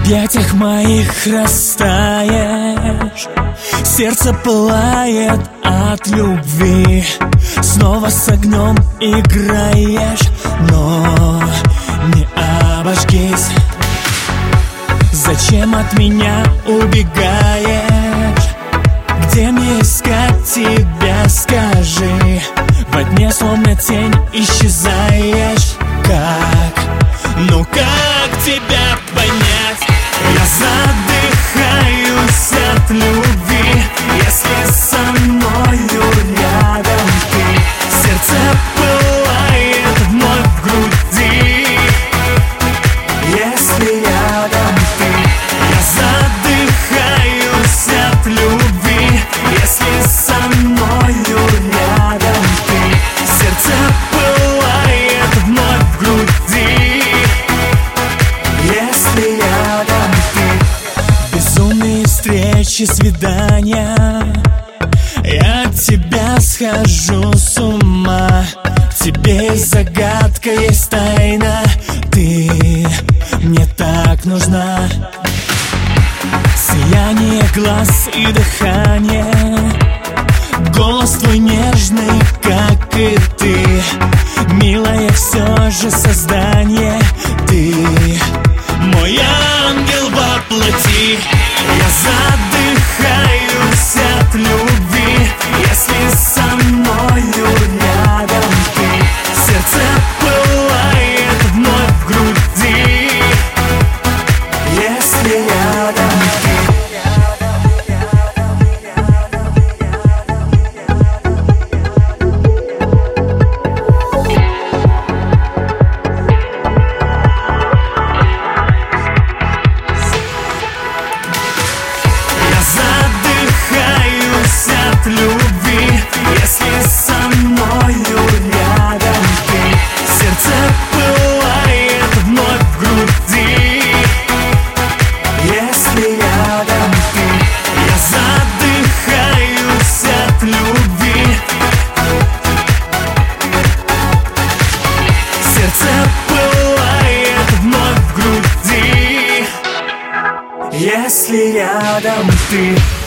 объятиях моих растаешь, сердце пылает от любви. Снова с огнем играешь, но не обожгись. Зачем от меня убегаешь? Где мне искать тебя, скажи? Во дне словно тень исчезаешь. Как? Ну как тебя понять? Я задыхаюсь от любви, если со мною рядом ты. Сердце пылает вновь в груди, если рядом ты. Я задыхаюсь от любви, если со мною рядом ты. Сердце пылает вновь в груди, если рядом ты. Безумные встречи, свидания, я от тебя схожу с ума. В тебе загадка, есть тайна, ты мне так нужна. Сияние глаз и дыхание, голос твой нежный, как и ты. Милое все же создание, ты мой ангел во плоти. Я задыхаюсь от любви, если со мною рядом ты. Сердце пылает вновь в груди, если рядом ты. От любви, если со мною рядом ты. Сердце пылает вновь в груди, если рядом ты. Я задыхаюсь от любви, сердце пылает вновь в груди, если рядом ты.